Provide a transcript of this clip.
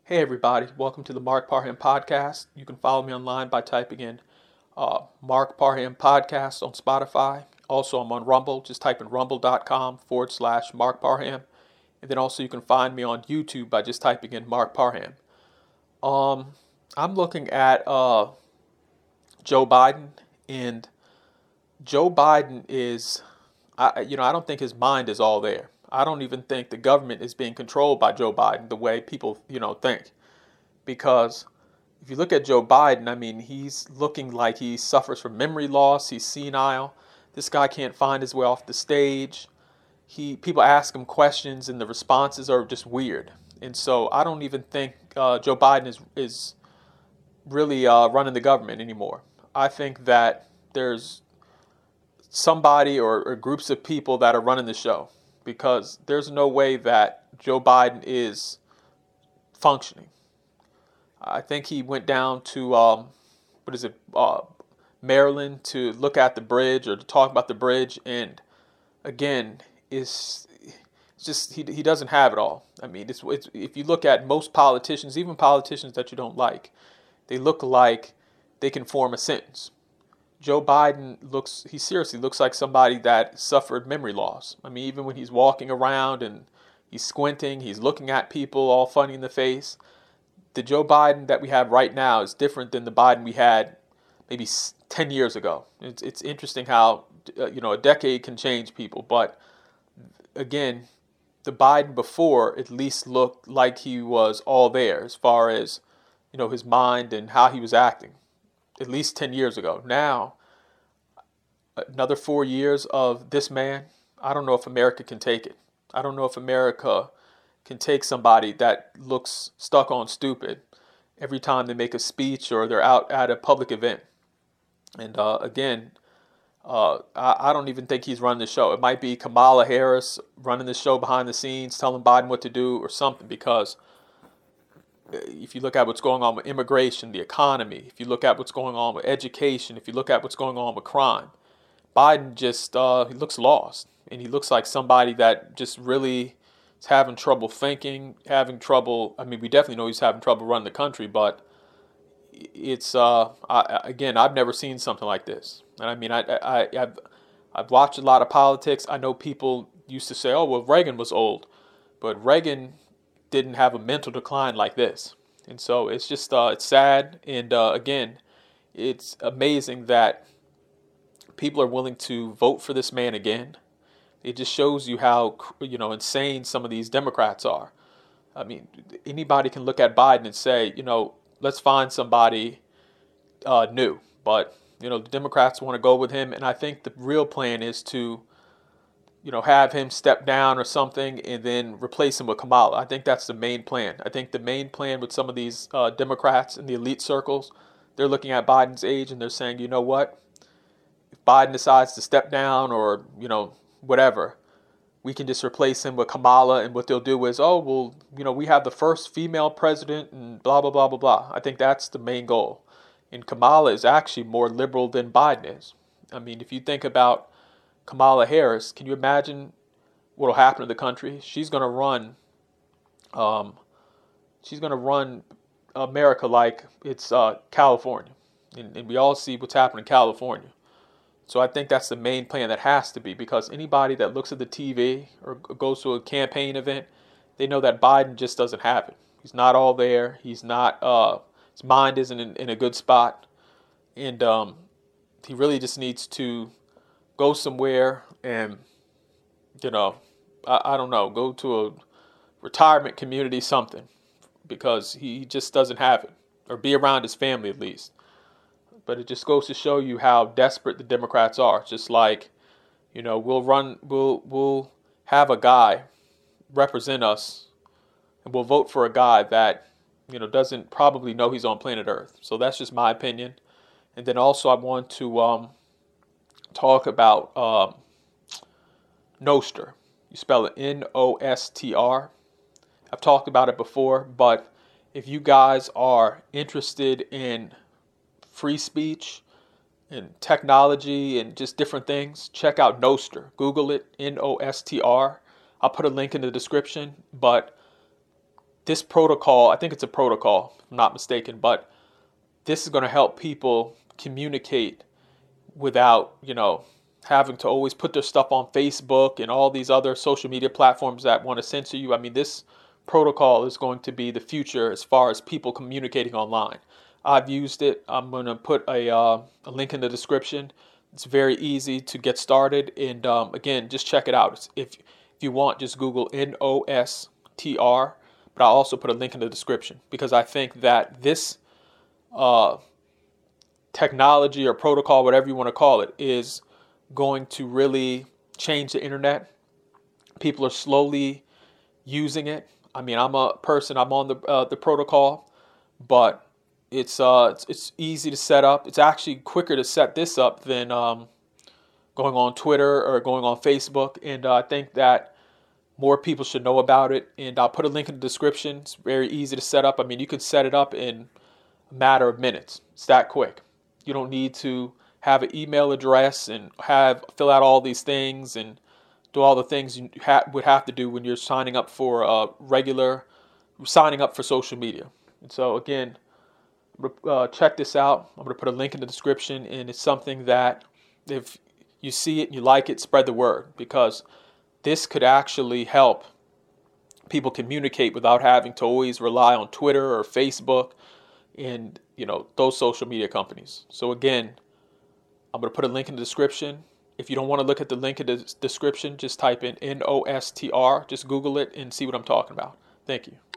Hey everybody, welcome to the Mark Parham Podcast. You can follow me online by typing in Mark Parham Podcast on Spotify. Also, I'm on Rumble. Just type in rumble.com/Mark Parham. And then also you can find me on YouTube by just typing in Mark Parham. I'm looking at Joe Biden, and Joe Biden is, I don't think his mind is all there. I don't even think the government is being controlled by Joe Biden the way people, think. Because if you look at Joe Biden, I mean, he's looking like he suffers from memory loss. He's senile. This guy can't find his way off the stage. People ask him questions, and the responses are just weird. And so I don't even think Joe Biden is really running the government anymore. I think that there's somebody or groups of people that are running the show, because there's no way that Joe Biden is functioning. I think he went down to Maryland to look at the bridge or to talk about the bridge, and again, it's just he doesn't have it all. I mean, it's if you look at most politicians, even politicians that you don't like, they look like they can form a sentence. Joe Biden he seriously looks like somebody that suffered memory loss. I mean, even when he's walking around and he's squinting, he's looking at people all funny in the face. The Joe Biden that we have right now is different than the Biden we had maybe 10 years ago. It's interesting how, a decade can change people. But again, the Biden before at least looked like he was all there as far as, his mind and how he was acting, at least 10 years ago. Now, another 4 years of this man, I don't know if America can take it. I don't know if America can take somebody that looks stuck on stupid every time they make a speech or they're out at a public event. And again, I don't even think he's running the show. It might be Kamala Harris running the show behind the scenes, telling Biden what to do or something, because if you look at what's going on with immigration, the economy, if you look at what's going on with education, if you look at what's going on with crime, Biden just he looks lost. And he looks like somebody that just really is having trouble thinking, having trouble. I mean, we definitely know he's having trouble running the country, but it's I've never seen something like this. And I mean, I've watched a lot of politics. I know people used to say, "Oh, well, Reagan was old," but Reagan didn't have a mental decline like this. And so it's just it's sad. And again, it's amazing that people are willing to vote for this man again. It just shows you how, insane some of these Democrats are. I mean, anybody can look at Biden and say, let's find somebody new. But, the Democrats want to go with him. And I think the real plan is to, have him step down or something and then replace him with Kamala. I think that's the main plan. I think the main plan with some of these Democrats in the elite circles, they're looking at Biden's age and they're saying, you know what? If Biden decides to step down or, whatever, we can just replace him with Kamala, and what they'll do is, oh, well, we have the first female president and blah, blah, blah, blah, blah. I think that's the main goal. And Kamala is actually more liberal than Biden is. I mean, if you think about Kamala Harris, can you imagine what will happen to the country? She's going to run America like it's California. And we all see what's happening in California. So I think that's the main plan that has to be, because anybody that looks at the TV or goes to a campaign event, they know that Biden just doesn't have it. He's not all there. He's not, his mind isn't in a good spot. And he really just needs to go somewhere and, I don't know, go to a retirement community, something, because he just doesn't have it, or be around his family at least. But it just goes to show you how desperate the Democrats are. Just like, we'll have a guy represent us, and we'll vote for a guy that, doesn't probably know he's on planet Earth. So that's just my opinion. And then also I want to talk about Nostr. You spell it Nostr. I've talked about it before, but if you guys are interested in free speech and technology and just different things, check out Nostr. Google it, Nostr. I'll put a link in the description, but this protocol, I think it's a protocol, if I'm not mistaken, but this is going to help people communicate without, having to always put their stuff on Facebook and all these other social media platforms that want to censor you. I mean, this protocol is going to be the future as far as people communicating online. I've used it. I'm going to put a link in the description. It's very easy to get started. And again, just check it out. If you want, just Google NOSTR. But I'll also put a link in the description because I think that this technology or protocol, whatever you want to call it, is going to really change the internet. People are slowly using it. I mean, I'm a person, I'm on the protocol, but it's easy to set up. It's actually quicker to set this up than going on Twitter or going on Facebook. And I think that more people should know about it. And I'll put a link in the description. It's very easy to set up. I mean, you can set it up in a matter of minutes. It's that quick. You don't need to have an email address and fill out all these things and do all the things you would have to do when you're signing up for signing up for social media. And so again, check this out. I'm going to put a link in the description, and it's something that if you see it and you like it, spread the word, because this could actually help people communicate without having to always rely on Twitter or Facebook and those social media companies. So again, I'm going to put a link in the description. If you don't want to look at the link in the description, just type in NOSTR. Just Google it and see what I'm talking about. Thank you.